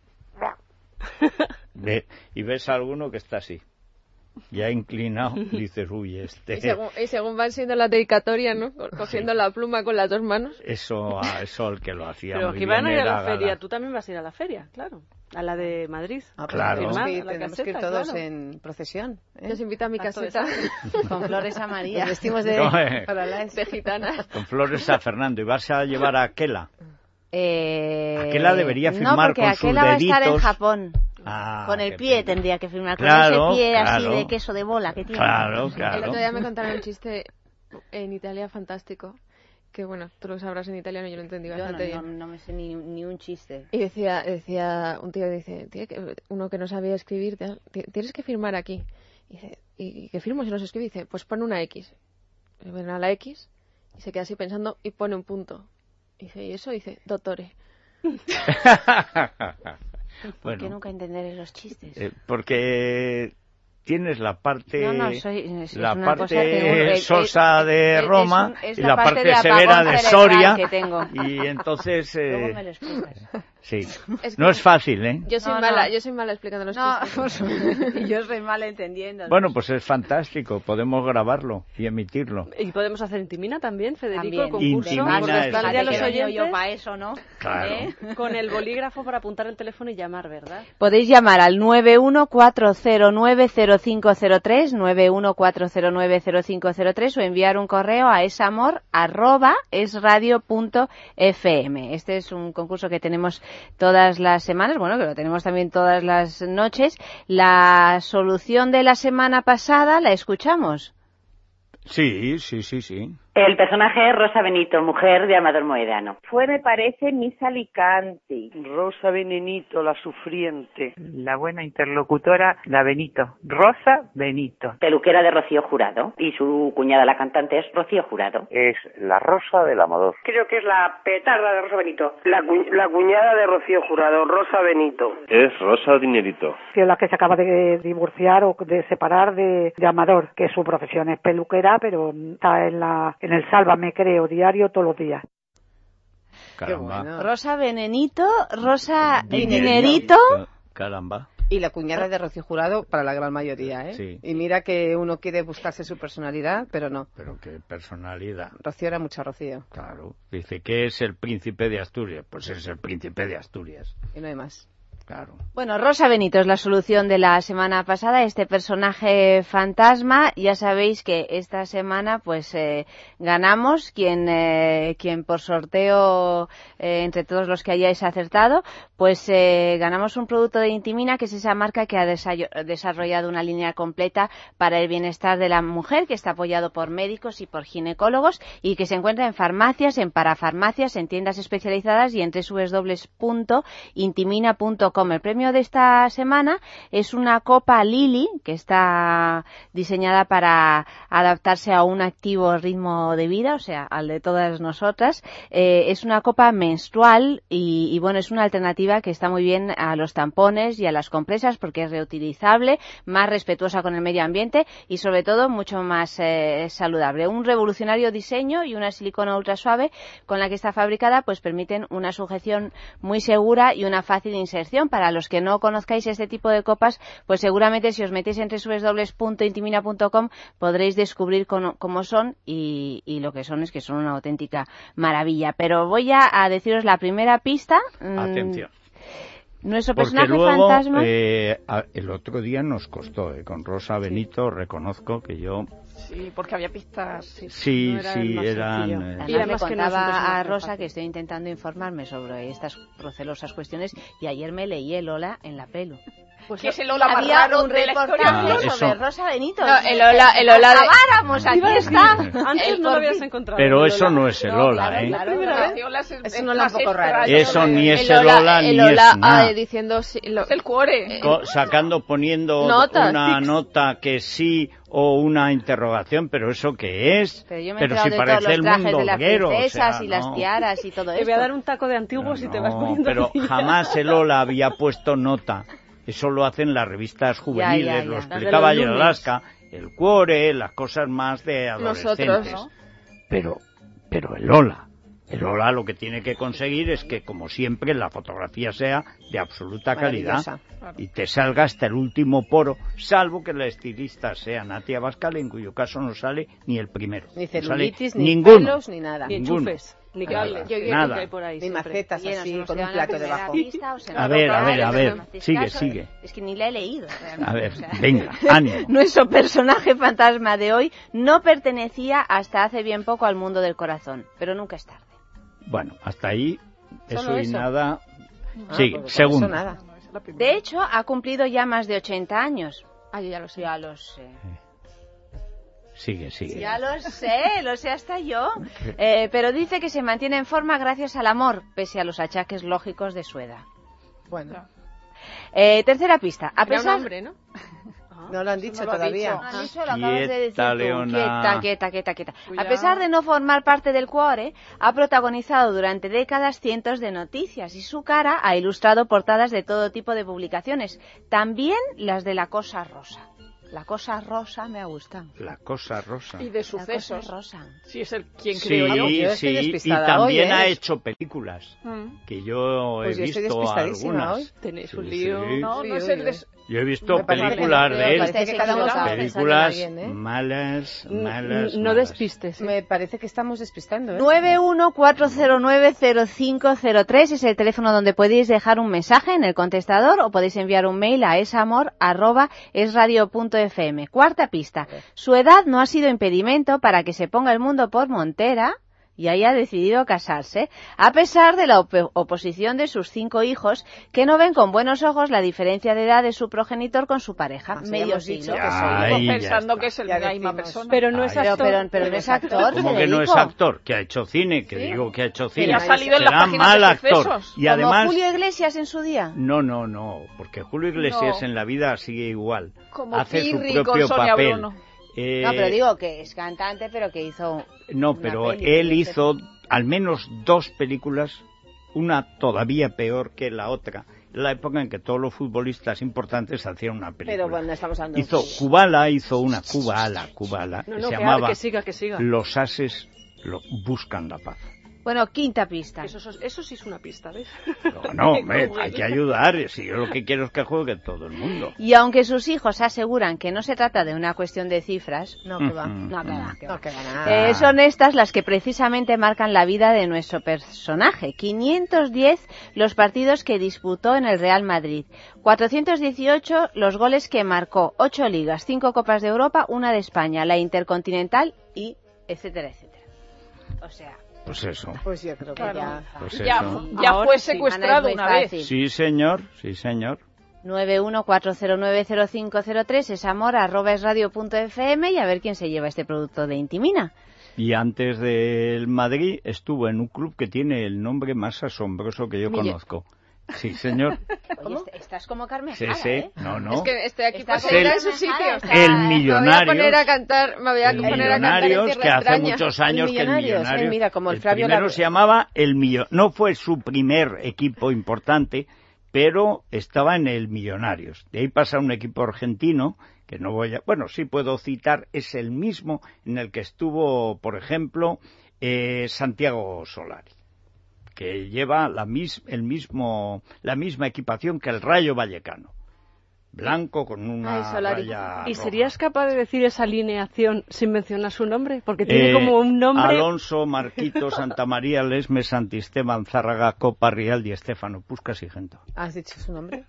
Ve- y ves a alguno que está así, ya inclinado, dices, uy, este... Y según, y según van siendo las dedicatorias, ¿no? Co- Cogiendo la pluma con las dos manos. Eso, a- eso el que lo hacía Pero muy que van a bien ir a la era feria, Gala. tú también vas a ir a la feria, claro. A la de Madrid. Ah, pues Claro. Tenemos que ir, A la tenemos que ir caseta, todos claro. en procesión. ¿eh? Los invito a mi Acto de caseta Con flores a María. Nos vestimos de... No, eh. para la... de gitana. Con flores a Fernando. ¿Y vas a llevar a Aquela? Eh... Aquela debería no, firmar porque con sus Aquela va a estar en deditos. Japón. Ah, Con el qué pie pena. tendría que firmar, con Claro, ese pie así claro. de queso de bola que tiene. Claro, El claro. otro día me contaron un chiste en Italia fantástico. Que bueno, tú lo sabrás en italiano, yo lo entendí Yo no, bastante no, bien. no me sé ni, ni un chiste. Y decía, decía un tío, dice, "Tío, que- uno que no sabía escribir, tal, ti- tienes que firmar aquí. Y dice, ¿y y qué firmo si no se escribe? Y dice, pues pon una X. Y ven a la X y se queda así pensando y pone un punto. Y dice, ¿y eso? Y dice, dottore. ¿Por qué Bueno, nunca entenderé los chistes? eh, porque tienes la parte No, no, soy- es- es la una parte cosa que- eh, sosa eh, de es- es Roma un- es y la la parte parte de severa apagón de cerebral Soria que tengo. y entonces eh, Luego me lo explicas. sí, Es que no es fácil, ¿eh? Yo soy No, mala, no. yo soy mala explicando los No, chistes. yo soy mal entendiendo. Bueno, pues es fantástico, podemos grabarlo y emitirlo. Y podemos hacer Intimina también, Federico, También. el concurso. Intimina Por es- nostalgia a los Fíjate que vengo yo oyentes, para eso, ¿no? Claro. ¿Eh? con el bolígrafo para apuntar el teléfono y llamar, ¿verdad? Podéis llamar al nueve uno cuatro cero nueve cero cinco cero tres, nueve uno cuatro cero nueve cero cinco cero tres o enviar un correo a esamor arroba esradio punto fm. Este es un concurso que tenemos todas las semanas, bueno, que lo tenemos también todas las noches. La solución de la semana pasada la escuchamos. Sí, sí, sí, sí. El personaje es Rosa Benito, mujer de Amador Moedano. Fue, me parece, Miss Alicante. Rosa Benito, la sufriente. La buena interlocutora, la Benito. Rosa Benito. Peluquera de Rocío Jurado. Y su cuñada, la cantante, es Rocío Jurado. Es la Rosa del Amador. Creo que es la petarda de Rosa Benito. La, cu la cuñada de Rocío Jurado, Rosa Benito. Es Rosa Dinerito. Que es la que se acaba de divorciar o de separar de, de Amador, que su profesión es peluquera, pero está en la en el Sálvame, creo, diario todos los días. Caramba. Bueno. Rosa Benenito, Rosa Dinerito. Dinerito. Caramba. Y la cuñada de Rocío Jurado para la gran mayoría, ¿eh? Sí. Y mira que uno quiere buscarse su personalidad, pero no. Pero qué personalidad. Rocío era mucha Rocío. Claro. Dice que es el príncipe de Asturias. Pues es el príncipe de Asturias. Y no hay más. Claro. Bueno, Rosa Benito es la solución de la semana pasada, este personaje fantasma. Ya sabéis que esta semana pues eh, ganamos, quien eh, quien por sorteo eh, entre todos los que hayáis acertado, pues eh, ganamos un producto de Intimina, que es esa marca que ha desarrollado una línea completa para el bienestar de la mujer, que está apoyado por médicos y por ginecólogos y que se encuentra en farmacias, en parafarmacias, en tiendas especializadas y en doble u doble u doble u punto intimina punto com. El premio de esta semana es una copa Lili, que está diseñada para adaptarse a un activo ritmo de vida, o sea, al de todas nosotras. Eh, es una copa menstrual y, y, bueno, es una alternativa que está muy bien a los tampones y a las compresas porque es reutilizable, más respetuosa con el medio ambiente y, sobre todo, mucho más eh, saludable. Un revolucionario diseño y una silicona ultra suave con la que está fabricada pues permiten una sujeción muy segura y una fácil inserción. Para los que no conozcáis este tipo de copas, pues seguramente si os metéis en doble u doble u doble u punto intimina punto com podréis descubrir cómo, cómo son y, y lo que son es que son una auténtica maravilla. Pero voy a, a deciros la primera pista. Atención. Nuestro Porque personaje luego, fantasma... Eh, el otro día nos costó, eh, con Rosa Benito, sí. Reconozco que yo... Sí, porque había pistas. Sí, sí, no era sí eran... Eh... Y además le contaba a Rosa que estoy intentando informarme sobre estas procelosas cuestiones y ayer me leí el Lola en la pelo. Pues que es el Lola más había raro un de la reportaje historia. sobre eso. Rosa Benito. No, el Lola, el Lola de... Acabáramos, aquí está. Antes el no lo habías encontrado. Pero eso no es el no, Lola, claro, ¿eh? Claro, claro, claro. Es, es, es un Lola un poco raro. Eso ni es el Lola, Lola ni el Lola, es nada. Ah, diciendo sí, lo... el cuore. Co sacando, poniendo Notas, una tics. nota que sí o una interrogación, pero ¿eso qué es? Pero yo me pero he si de parece todos el los trajes mundo de las hoguero, princesas o sea, y las no. tiaras y todo Te esto. voy a dar un taco de antiguos y te vas No, poniendo pero al día. jamás el Lola había puesto nota. Eso lo hacen las revistas juveniles, Ya, ya, ya. lo Las de explicaba los ayer lunes. Alaska, el cuore, las cosas más de adolescentes. Nosotros, ¿no? Pero, pero el Lola, el Lola lo que tiene que conseguir es que, como siempre, la fotografía sea de absoluta calidad y te salga hasta el último poro, salvo que la estilista sea Natia Abascal, en cuyo caso no sale ni el primero. Ni no sale celulitis, ni ninguno, pelos, ni nada. Ni ninguno. enchufes, ni Nada, cables. Yo- yo- nada. que hay por ahí Ni siempre. macetas Oye, así, nos con hemos un quedado en la plato primera debajo. pista, o se nos A ver, a ver, a ver, Francisca, sigue, eso- sigue. Es que ni la he leído. realmente, A ver, o sea. venga, ánimo. Nuestro personaje fantasma de hoy no pertenecía hasta hace bien poco al mundo del corazón, pero nunca es tarde. Bueno, hasta ahí, eso Solo y eso. nada. Ah, Sigue, pues con segundo. eso nada. De hecho, ha cumplido ya más de ochenta años. Ah, yo ya lo sé. Ya lo sé. Sigue, sigue. Ya lo sé, lo sé hasta yo. Eh, pero dice que se mantiene en forma gracias al amor, pese a los achaques lógicos de su edad. Bueno, Eh, tercera pista. A Era un pesar... hombre, ¿no? no lo han dicho no lo ha todavía. dicho. No han dicho, lo acabas de decir Quieta, tú. Leona. Quieta, quieta, quieta, quieta. A Cuidado. pesar de no formar parte del cuore, ha protagonizado durante décadas cientos de noticias y su cara ha ilustrado portadas de todo tipo de publicaciones, también las de La Cosa Rosa. La Cosa Rosa me ha gustado. La cosa rosa. Y de La Cosa sucesos. Rosa. Sí, es el quien Sí, creo yo. Yo estoy sí, y despistada también hoy, ha ¿eh? hecho películas, Mm. que yo he Pues yo estoy visto despistadísima algunas. hoy. Tenéis un Sí, lío. sí. No, Sí, no es oye. el de... Yo he visto Me parece que películas no, de él, parece que cada uno estamos películas pensando en alguien, ¿eh? malas, malas, No malas. despistes. ¿eh? Me parece que estamos despistando, ¿eh? nueve uno cuatro cero nueve cero cinco cero tres es el teléfono donde podéis dejar un mensaje en el contestador o podéis enviar un mail a esamor arroba esradio punto f m. Cuarta pista. Su edad no ha sido impedimento para que se ponga el mundo por montera y haya decidido casarse, a pesar de la op- oposición de sus cinco hijos, que no ven con buenos ojos la diferencia de edad de su progenitor con su pareja. Así Medio hemos dicho siglo. que Ay, soy ya pensando está. que es el- Ya la misma decimos. persona. Pero no es Pero, actor. pero, pero no es actor, ¿Cómo que no es Federico. actor? Que ha hecho cine, que digo que ha hecho cine. Que ha salido en las Será páginas mal de actor. sucesos. Y además... Como Julio Iglesias en su día. No, no, no, porque Julio Iglesias No. en la vida sigue igual. Como Hace su Pirri con propio Sonia papel. Bruno. Eh, No, pero digo que es cantante, pero que hizo... no, una pero peli, él no sé. hizo al menos dos películas, una todavía peor que la otra, en la época en que todos los futbolistas importantes hacían una película. Pero bueno, estamos hablando... Hizo Kubala, hizo una Kubala, Kubala, No, que no, se que, llamaba que siga, que siga. Los ases lo, buscan la paz. Bueno, quinta pista. Eso, eso sí es una pista, ¿ves? No, no, hombre, hay que ayudar. Si yo lo que quiero es que juegue todo el mundo. Y aunque sus hijos aseguran que no se trata de una cuestión de cifras, No, que va. Mm, no, que va, que va. No, que va nada. Eh, son estas las que precisamente marcan la vida de nuestro personaje. quinientos diez los partidos que disputó en el Real Madrid, cuatrocientos dieciocho los goles que marcó, ocho ligas, cinco Copas de Europa, una de España, la Intercontinental y etcétera, etcétera. O sea... Pues eso. Pues yo creo que Claro. ya... Pues Ya, eso. ya Ahora fue sí, secuestrado Ana, es muy una vez. fácil. Sí, señor, sí, señor. nueve uno cuatro cero nueve cero cinco cero tres es amor arroba es radio punto f m y a ver quién se lleva este producto de Intimina. Y antes del Madrid estuvo en un club que tiene el nombre más asombroso que yo Mille- conozco. Sí, señor. Oye, est- estás como Carmen Sí, Jara, sí. ¿eh? No, no. Es que estoy aquí Está para como seguir el- en su sitio. está- El Me Me voy a Millonarios. poner a cantar, me voy a El poner a cantar en Millonarios, tierra que hace extraña. muchos años El que el Millonarios, Millonarios... eh, mira, como el el Flavio primero Gav- se llamaba el Millonarios. No fue su primer equipo importante, pero estaba en el Millonarios. De ahí pasa un equipo argentino, que no voy a... Bueno, sí puedo citar, es el mismo en el que estuvo, por ejemplo, eh, Santiago Solari, que lleva la, mis, el mismo, la misma equipación que el Rayo Vallecano. Blanco con una Ay, Solari. raya ¿Y roja. serías capaz de decir esa alineación sin mencionar su nombre? Porque tiene Eh, como un nombre... Alonso, Marquito, Santa María, Lesme, Santisteban, Zárraga, Copa, Rialdi, Estefano, Puskas y Gento. ¿Has dicho su nombre?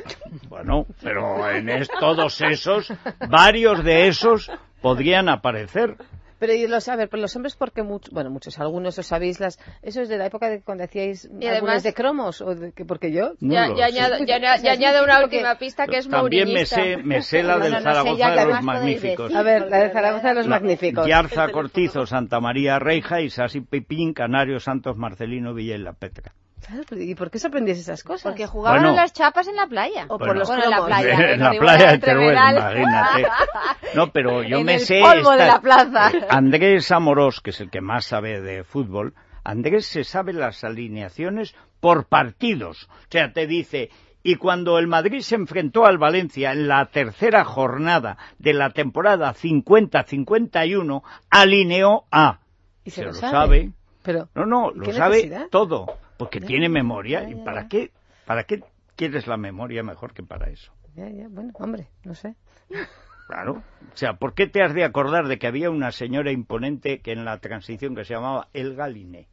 Bueno, pero en es- todos esos, varios de esos podrían aparecer. Pero y los, a ver, pero los hombres, porque muchos, bueno, muchos, algunos os sabéis las, eso es de la época de cuando hacíais Y álbumes además- de cromos, o de, que, porque yo, No Ya, lo ya sé. añado, ya, ya O sea, es añado un una tipo que- última pista que es También me mourinista. sé, me sé la No, del no, no sé Zaragoza ya de qué los más podéis Magníficos. decir. a ver, la de Zaragoza de los La- Magníficos. Yarza, Cortizo, Santa María, Reija, Isasi, Pipín, Canario, Santos, Marcelino, Villa y La Petra. Claro, pero ¿y por qué sorprendías esas cosas? Porque jugaban Bueno. en las chapas en la playa. O por Bueno. los Bueno, en la cromos. playa. En la Ribera playa de del Teruel, Treveral. imagínate. No, pero yo En me el sé... polvo de esta- la plaza. Eh, Andrés Amorós, que es el que más sabe de fútbol, Andrés se sabe las alineaciones por partidos. O sea, te dice... Y cuando el Madrid se enfrentó al Valencia en la tercera jornada de la temporada cincuenta cincuenta y uno, alineó a... Y se Se lo lo sabe. sabe. Pero, No, no, ¿y lo qué sabe necesidad? todo, porque Ya, tiene ya, memoria. ya, ¿Y ya, para ya. qué, para qué quieres la memoria mejor que para eso? ya, ya, bueno, hombre, no sé. Claro. O sea, ¿por qué te has de acordar de que había una señora imponente que en la transición que se llamaba Elga Liné?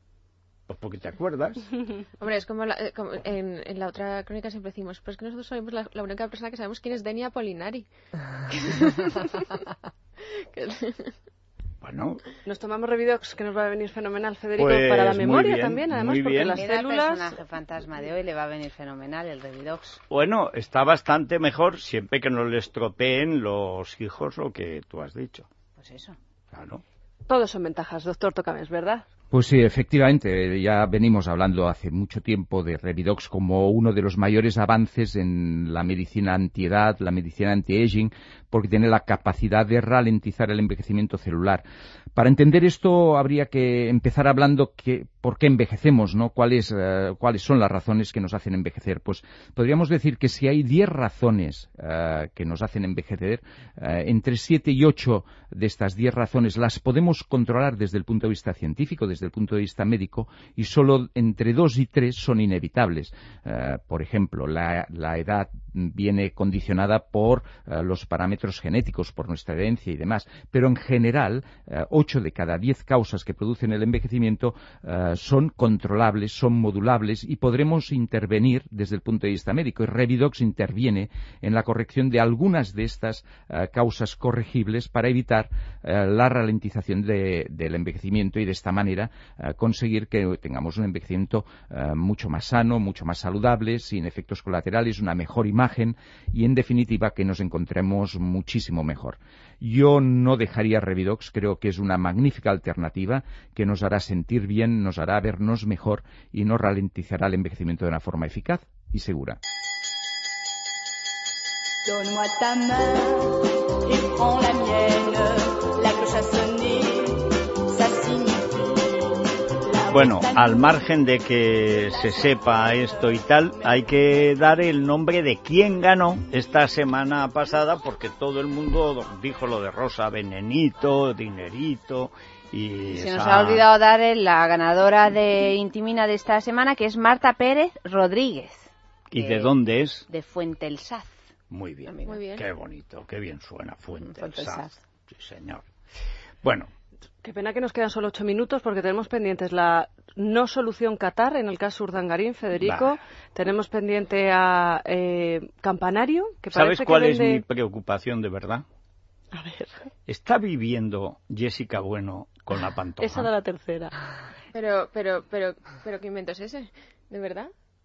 Pues porque te acuerdas. Hombre, es como, la- eh, como en, en la otra crónica siempre decimos, pero es que nosotros somos la, la única persona que sabemos quién es Deni Apolinari. Que- Bueno, Nos tomamos Revidox, que nos va a venir fenomenal, Federico, Pues, para la muy memoria bien, también, además, muy porque bien. las Mira el células... personaje fantasma de hoy, le va a venir fenomenal el Revidox. bueno, está bastante mejor siempre que no le estropeen los hijos lo que tú has dicho. Pues eso. Claro. Todos son ventajas, doctor Tocames, ¿verdad? Pues sí, efectivamente, ya venimos hablando hace mucho tiempo de Revidox como uno de los mayores avances en la medicina antiedad, la medicina anti-aging, porque tiene la capacidad de ralentizar el envejecimiento celular. Para entender esto habría que empezar hablando que por qué envejecemos, ¿no? ¿Cuáles, uh, cuáles son las razones que nos hacen envejecer? Pues podríamos decir que si hay diez razones uh, que nos hacen envejecer, uh, entre siete y ocho de estas diez razones las podemos controlar desde el punto de vista científico, desde el punto de vista médico, y solo entre dos y tres son inevitables. Uh, por ejemplo, la, la edad viene condicionada por uh, los parámetros genéticos, por nuestra herencia y demás, pero en general, uh, ocho de cada diez causas que producen el envejecimiento uh, son controlables, son modulables y podremos intervenir desde el punto de vista médico. Y Revidox interviene en la corrección de algunas de estas uh, causas corregibles para evitar uh, la ralentización de, del envejecimiento y de esta manera definitiva, uh, conseguir que tengamos un envejecimiento uh, mucho más sano, mucho más saludable, sin efectos colaterales, una mejor imagen y, en definitiva, que nos encontremos muchísimo mejor. Yo no dejaría Revidox, creo que es una magnífica alternativa que nos hará sentir bien, nos hará vernos mejor y nos ralentizará el envejecimiento de una forma eficaz y segura. Donne-moi ta main et prends la mienne, la cloche a sonné, ça signifie la Bueno, al margen de que se sepa esto y tal, hay que dar el nombre de quién ganó esta semana pasada, porque todo el mundo dijo lo de Rosa Venenito, Dinerito y... Se esa... nos ha olvidado dar la ganadora de Intimina de esta semana, que es Marta Pérez Rodríguez. ¿Y de dónde es? De Fuentelsaz. Muy bien. Muy bien. Qué bonito, qué bien suena Fuentelsaz. Fuentelsaz. Sí, señor. Bueno. Qué pena que nos quedan solo ocho minutos porque tenemos pendientes la no solución Qatar en el caso Urdangarín, Federico. Bah. Tenemos pendiente a eh, Campanario, que ¿Sabes parece cuál que es vende... mi preocupación de verdad? A ver. ¿Está viviendo Jessica Bueno con la Pantoja? Esa era la tercera. Pero, pero, pero, pero, ¿qué invento es ese? ¿De verdad?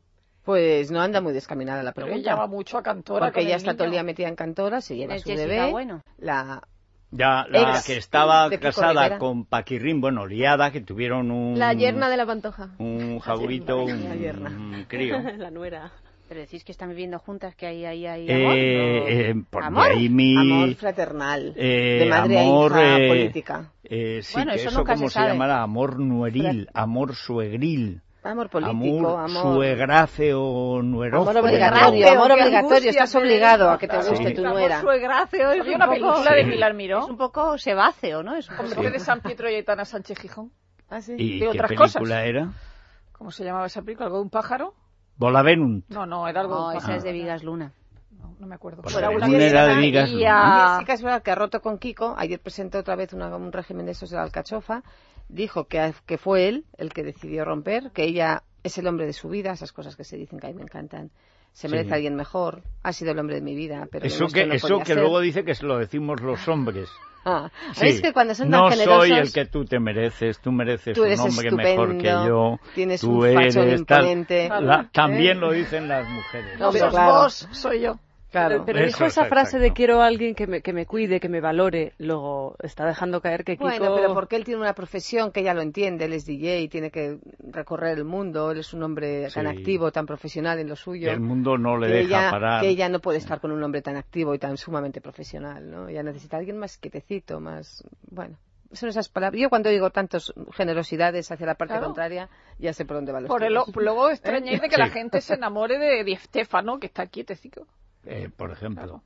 Pues no anda muy descaminada la Pero pregunta. ella va mucho a Cantora. Porque con ella el está niño. todo el día metida en Cantora, se lleva Es su Jessica bebé. Bueno. La Ya, la Ex que estaba de Kiko casada Rivera. con Paquirrín, bueno, liada, que tuvieron un... La yerna de la Pantoja. Un jaurito, La yerna. un, un crío. La nuera. Pero decís que están viviendo juntas, que ahí hay, hay, Eh, amor. eh, por de ¿Amor? ahí mi... amor fraternal, eh, de madre amor, a hija eh, política. Eh, sí, Bueno, que eso eso, nunca como se se, sabe. llamará, amor nueril, amor suegril, Amor político, amor, amor... suegrace o nuerófeo. Amor obligatorio, Qué amor angustia, obligatorio, estás Federico. obligado a que te Sí. guste tu nuera. Suegracio es Había un una poco... película Sí. de Pilar Miró. Es un poco sebáceo, ¿no? Es un poco... Hombre de San Pietro y Aitana Sánchez Gijón. ¿Ah, sí? ¿Y de qué otras película cosas. era? ¿Cómo se llamaba esa película? ¿Algo de un pájaro? Volaverunt. No, no, era algo No, de un esa pájaro. es de Vigas Luna. No, no me acuerdo. Pues Era la una Luna que era de era- Vigas y Luna. a- Jessica es verdad que ha roto con Kiko. Ayer presentó otra vez una- un régimen de esos de la alcachofa. Dijo que, que fue él el que decidió romper, que ella es el hombre de su vida, esas cosas que se dicen que a mí me encantan. Se merece Sí. a alguien mejor, ha sido el hombre de mi vida, pero Eso esto que, no eso podía que ser. luego dice que se lo decimos los hombres. Ah, Sí. es que cuando son no tan generosos, soy el que tú te mereces, tú mereces tú eres un hombre estupendo, mejor que yo, tienes tú un fachón eres tal. imponente. La- también ¿Eh? lo dicen las mujeres. No, Sos claro. vos, soy yo. Claro. Pero Eso dijo es esa frase de exacto. quiero a alguien que me, que me cuide, que me valore, luego está dejando caer que Kiko... Bueno, pero porque él tiene una profesión que ella lo entiende, él es D J, tiene que recorrer el mundo, él es un hombre tan Sí. activo, tan profesional en lo suyo. El mundo no le que deja ella, parar. que ella no puede estar con un hombre tan activo y tan sumamente profesional, ¿no? Ella necesita a alguien más quietecito, más... Bueno, son esas palabras. Yo cuando digo tantas generosidades hacia la parte Claro. contraria, ya sé por dónde va los Por el, tiros. luego extrañáis de que Sí. la gente se enamore de Di Stéfano, que está quietecico. Eh, por ejemplo.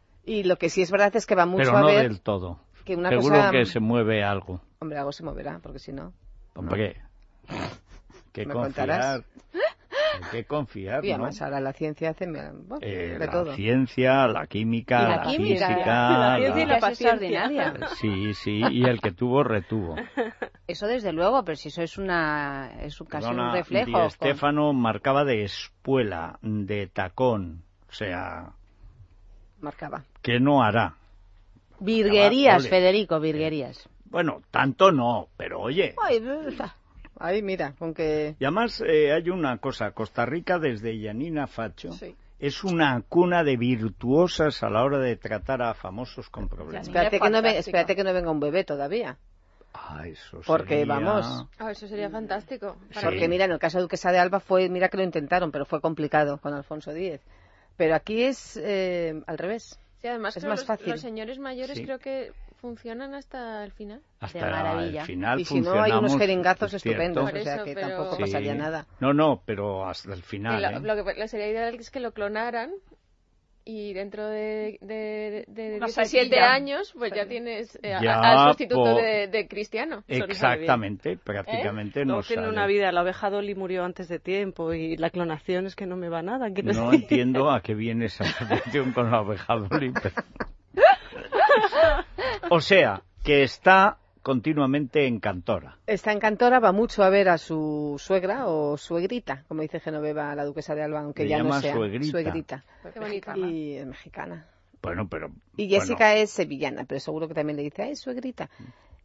Y lo que sí es verdad es que va mucho Pero a no ver del todo. que una Seguro cosa... que se mueve algo. Hombre, algo se moverá, porque si no... Hombre, que ¿Me confiar. contarás? Hay que confiar, Y ¿no? además ahora la ciencia hace bueno, Eh, de la todo. ciencia, la química, Y la la, química, física... la ciencia y la Es paciencia. extraordinaria. Sí, sí, y el que tuvo, retuvo. Eso desde luego, pero si eso es una es un, casi Perdona, un reflejo. Di con- Stéfano marcaba de espuela, de tacón, o sea, Marcaba. ¿qué no hará? Virguerías, Ole. Federico, virguerías. Bueno, tanto no, pero oye... Ay, ay, mira, con que... Y además eh, hay una cosa, Costa Rica desde Yanina Facho Sí. es una cuna de virtuosas a la hora de tratar a famosos con problemas. Yanina Espérate es que, no ve- fantástica. espérate que no venga un bebé todavía. Ah, eso Porque, sería- vamos, Ah, eso sería fantástico. Sí. Porque mira, en el caso de Duquesa de Alba fue, mira que lo intentaron, pero fue complicado con Alfonso X. Pero aquí es eh, al revés. Sí, además Es creo más los, fácil. los señores mayores Sí. creo que funcionan hasta el final. Hasta De maravilla. el final Y si no, hay unos funcionamos, jeringazos es cierto. estupendos, Por o sea eso, que pero- tampoco Sí. pasaría nada. No, no, pero hasta el Y final. lo, ¿eh? lo que la sería ideal es que lo clonaran y dentro de, de, de, de Una diecisiete saquilla. años pues ya tienes eh, a- Ya, al sustituto po- de, de Cristiano. Exactamente, prácticamente no No tiene sale. una vida, la oveja Dolly murió antes de tiempo y la clonación es que no me va nada. quiero No decir. entiendo a qué viene esa asociación con la oveja Dolly, pero- O sea, que está continuamente en Cantora. Está en Cantora, va mucho a ver a su suegra o suegrita, como dice Genoveva, la Duquesa de Alba, aunque Le ya no llama sea suegrita. suegrita. Qué bonito. Y es mexicana. Bueno, pero... Y bueno, Jessica es sevillana, pero seguro que también le dice, ay, suegrita.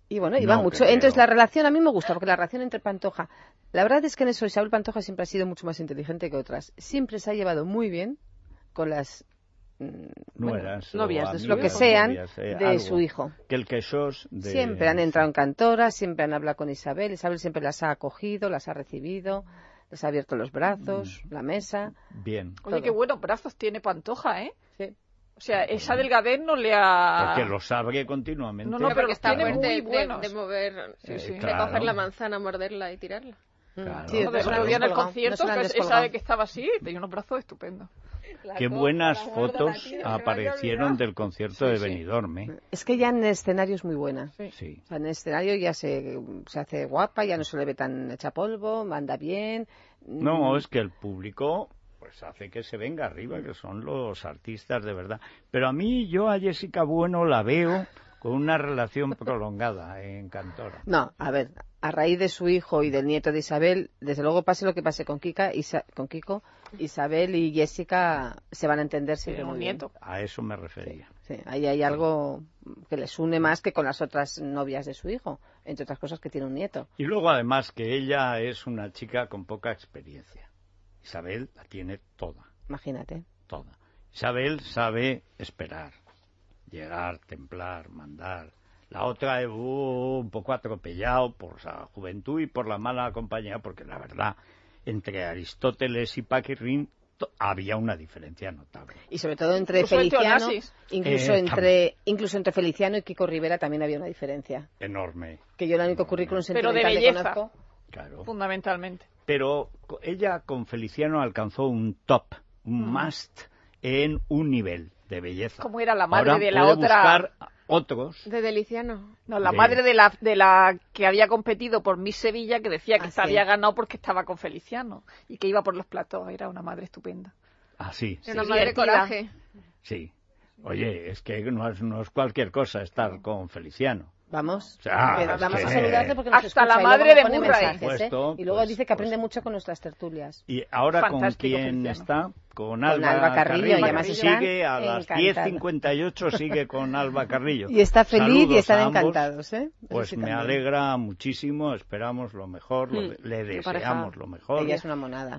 Y bueno, iba No mucho. creo. Entonces la relación a mí me gusta, porque la relación entre Pantoja, la verdad es que en eso Isabel Pantoja siempre ha sido mucho más inteligente que otras. Siempre se ha llevado muy bien con las mm, Nueras bueno, o novias, de su- amigas, lo que sean, novias, eh, de algo. su hijo. Que el que sos de... Siempre han entrado en cantora, siempre han hablado con Isabel. Isabel siempre las ha acogido, las ha recibido, les ha abierto los brazos, la mesa. Bien. Oye, todo. qué buenos brazos tiene Pantoja, ¿eh? Sí. O sea, esa delgadez no le ha... Porque los abre continuamente. No, no, pero está tiene fuerte muy de, buenos. de mover, Sí, sí, de claro. coger la manzana, morderla y tirarla. Claro, Sí, No, de claro. otro día en el Descolgado, concierto, no se la han que esa descolgado. de que estaba así, tenía unos brazos estupendos. Qué buenas fotos aparecieron del concierto de Benidorm, ¿eh? Es que ya en el escenario es muy buena. Sí. O sea, en el escenario ya se, se hace guapa, ya no se le ve tan hecha polvo, anda bien. No, es que el público pues hace que se venga arriba, que son los artistas de verdad. Pero a mí, yo a Jessica Bueno la veo con una relación prolongada en Cantora. No, a ver, a raíz de su hijo y del nieto de Isabel, desde luego pase lo que pase con Kika, Isa- con Kiko, Isabel y Jessica se van a entender siempre Tiene un muy bien. nieto. A eso me refería. Sí, ahí hay algo que les une más que con las otras novias de su hijo, entre otras cosas que tiene un nieto. Y luego además que ella es una chica con poca experiencia. Isabel la tiene toda, Imagínate. toda. Isabel sabe esperar, llegar, templar, mandar. La otra es uh, un poco atropellado por la juventud y por la mala compañía, porque la verdad, entre Aristóteles y Paquirrín to- había una diferencia notable. Y sobre todo entre Incluso entre Feliciano, Onassis. incluso Eh, entre incluso entre Feliciano y Kiko Rivera también había una diferencia. Enorme, Que yo el único currículum Pero de sentimental que belleza. conozco. claro. Fundamentalmente. Pero co- ella con Feliciano alcanzó un top, un must en un nivel de belleza. ¿Cómo era la madre Ahora de la puede otra? buscar otros. De Deliciano. No, la de- madre de la, de la que había competido por Miss Sevilla, que decía que Ah, se sí. había ganado porque estaba con Feliciano y que iba por los platos. Era una madre estupenda. Ah, sí, Era una Sí, madre divertida. coraje. sí. Oye, es que no es, no es cualquier cosa estar con Feliciano. Vamos, O sea, que es vamos que- a saludarle porque nos Hasta escucha la y luego madre me de pone Murray. mensajes, ¿eh? Puesto, Y luego pues, dice que aprende pues. mucho con nuestras tertulias. Y ahora Fantástico, con quién Feliciano. está, con Alba, Alba Carrillo, y además sigue están a las encantados. diez cincuenta y ocho sigue con Alba Carrillo. Y está feliz Saludos y están a ambos. encantados, ¿eh? Eso Pues sí me también. alegra muchísimo, esperamos lo mejor, lo de- le qué pareja. deseamos lo mejor. Ella es una monada.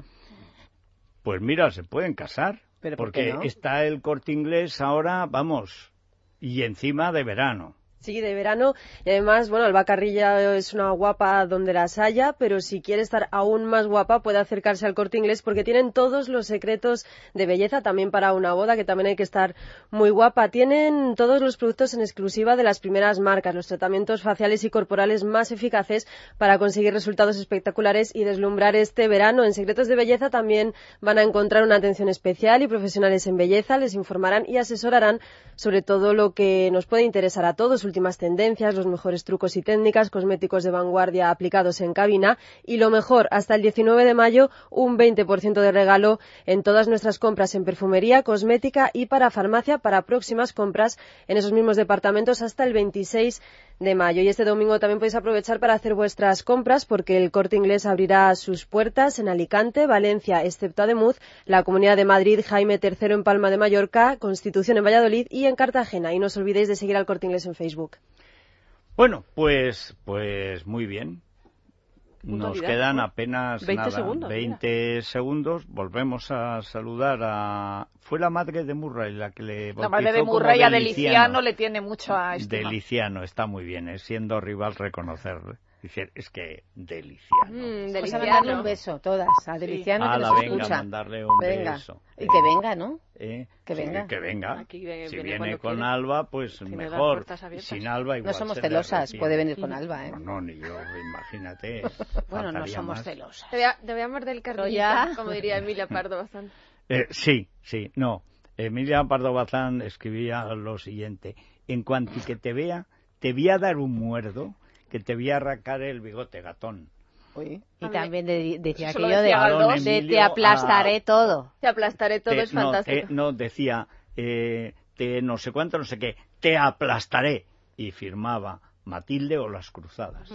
Pues mira, se pueden casar, ¿Pero por porque qué no? está el Corte Inglés ahora, vamos, y encima de verano. Sí, de verano. Y además, bueno, Alba Carrillo es una guapa donde las haya, pero si quiere estar aún más guapa puede acercarse al Corte Inglés porque tienen todos los secretos de belleza también para una boda, que también hay que estar muy guapa. Tienen todos los productos en exclusiva de las primeras marcas, los tratamientos faciales y corporales más eficaces para conseguir resultados espectaculares y deslumbrar este verano. En Secretos de Belleza también van a encontrar una atención especial y profesionales en belleza les informarán y asesorarán sobre todo lo que nos puede interesar a todos, últimas tendencias, los mejores trucos y técnicas, cosméticos de vanguardia aplicados en cabina y lo mejor, hasta el diecinueve de mayo, un veinte por ciento de regalo en todas nuestras compras en perfumería, cosmética y para farmacia para próximas compras en esos mismos departamentos hasta el veintiséis de mayo. Y este domingo también podéis aprovechar para hacer vuestras compras porque el Corte Inglés abrirá sus puertas en Alicante, Valencia, excepto Ademuz, la Comunidad de Madrid, Jaime tercero en Palma de Mallorca, Constitución en Valladolid y en Cartagena. Y no os olvidéis de seguir al Corte Inglés en Facebook. Bueno, pues, pues muy bien. Nos Puntualidad, quedan ¿no? apenas veinte nada, segundos, veinte segundos. Volvemos a saludar a... Fue la madre de Murray la que le La madre de bautizó como Murray a Deliciano. Deliciano le tiene mucha estima. Deliciano, está muy bien, es siendo rival reconocerle. Dice, es que Deliciano. Mm, Vamos a mandarle un Deliciano. beso, todas, a Deliciano que Ala, nos venga, escucha. mandarle un Venga. beso. Y que venga, ¿no? ¿Eh? Que Sí, venga. que venga. Aquí viene- si viene viene cuando con quiere. Alba, pues Tiene las mejor. puertas abiertas. Sin Alba igual No somos se le celosas, retiene. puede venir con Alba, ¿eh? No, no, ni yo, imagínate. Bueno, no faltaría somos más. celosas. Te voy a, te voy a morder el carrito, ya. como diría Emilia Pardo bastante. Eh, sí, sí, no. Emilia Pardo Bazán escribía lo siguiente: en cuanto que te vea, te voy a dar un muerdo que te voy a arrancar el bigote, gatón. Uy. Y también de- decía Eso lo aquello de, decía Galdós. de Emilio te aplastaré a- todo. Te aplastaré todo, Te- es no, fantástico. te- no, decía, eh, te no sé cuánto, no sé qué, te aplastaré. Y firmaba Matilde o las Cruzadas.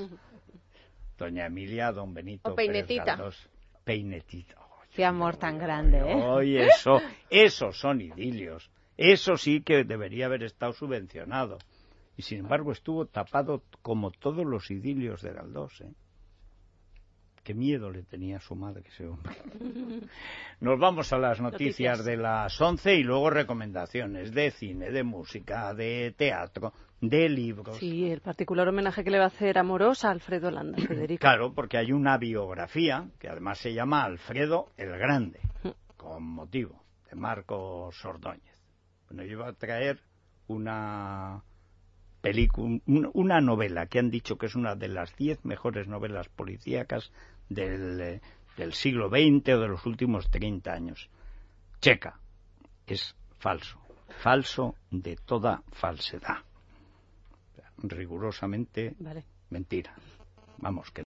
Doña Emilia, don Benito O Peinetita. Pérez Galdós. Peinetita. Qué amor tan grande, ¿eh? Oye, eso, esos son idilios. Eso sí que debería haber estado subvencionado. Y sin embargo estuvo tapado como todos los idilios de Galdós, ¿eh? Qué miedo le tenía a su madre ese hombre. Nos vamos a las noticias, noticias de las once y luego recomendaciones de cine, de música, de teatro, de libros. Sí, el particular homenaje que le va a hacer Amorós a Alfredo Landa, Federico. Claro, porque hay una biografía que además se llama Alfredo el Grande, con motivo, de Marcos Ordóñez. Bueno, yo iba a traer una película, una novela que han dicho que es una de las diez mejores novelas policíacas del, del siglo veinte o de los últimos treinta años. Checa. Es falso. Falso de toda falsedad. Rigurosamente vale. Mentira. Vamos, que